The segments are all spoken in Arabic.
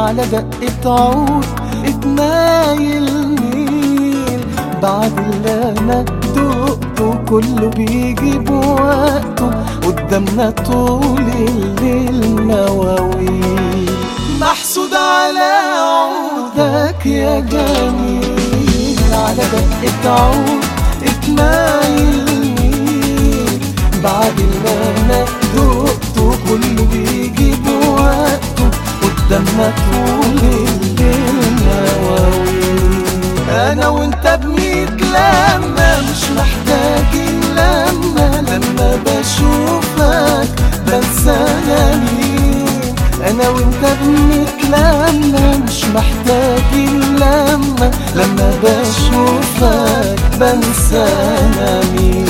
على دقة عود اتمايل ميل. بعد اللي انا دقته كله بيجي بوقته، قدامنا طول الليل مواويل. محسود على عودك يا جميل، على دقة عود اتمايل ميل. بعد اللي انا دقته كله بيجي بوقته، قدامنا طول الليل مواويل. انا وانت بميت لما مش محتاجين لما بشوفك بنسى انا مين. انا وانت بميت لما مش محتاجين لما بشوفك بنسى انا مين.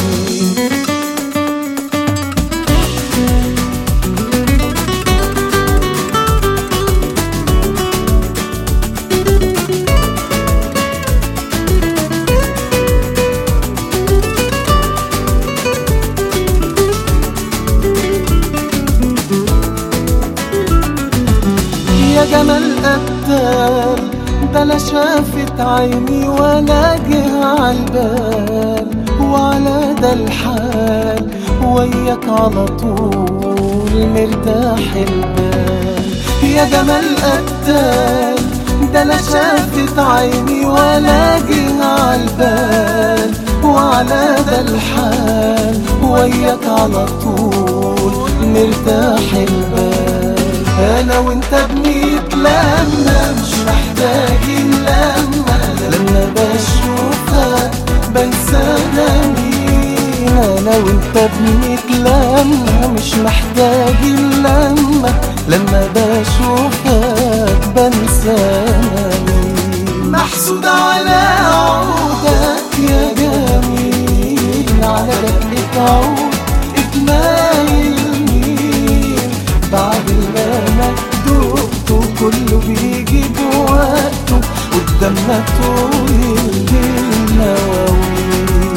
يا جمال قتال ده لا شافت عيني ولا جه عالبال، وعلى ده الحال وياك على طول مرتاح البال. يا جمال قتال ده لا شافت عيني ولا جه عالبال، وعلى ده الحال وياك على طول مرتاح البال. انا وانت بميت لما مش محتاجين لما بشوفك بنسى انا مين. انا وانت بميت لما مش محتاجين لما بشوفك بنسى انا مين. محسود على عودك يا جميل، على دقة عود اتمايل ميل. بعد اللي انا دقته كله بيجي بوقته، قدامنا طول الليل مواويل.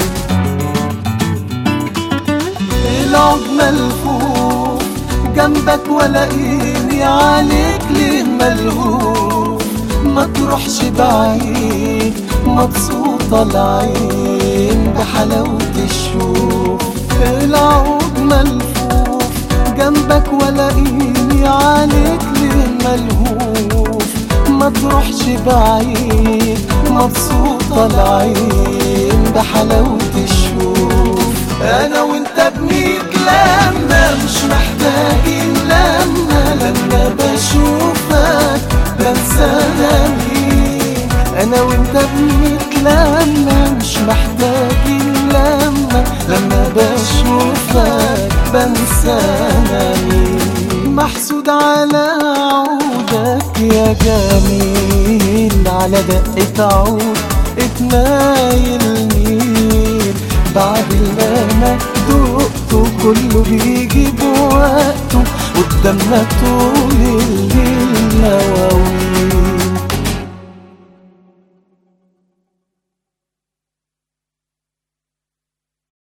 العود ملفوف جنبك ولاقيني عليك ليه ملهوف. ما تروحش بعيد مبسوطة العين بحلاوة الشوف. العود ملفوف جنبك ولاقيني عليك ليه ملهوف. ما تروحش بعيد مبسوطة العين بحلاوة الشوف. انا وانت بميت لما مش محتاجين لما بشوفك بنسى انا مين. انا وانت بميت لما مش محتاجين لما بشوفك بنسى انا مين. محسود على عودك يا جميل، على دقة عود اتمايل ميل. بعد اللي انا دقته كله بيجي بوقته، قدامنا طول الليل مواويل.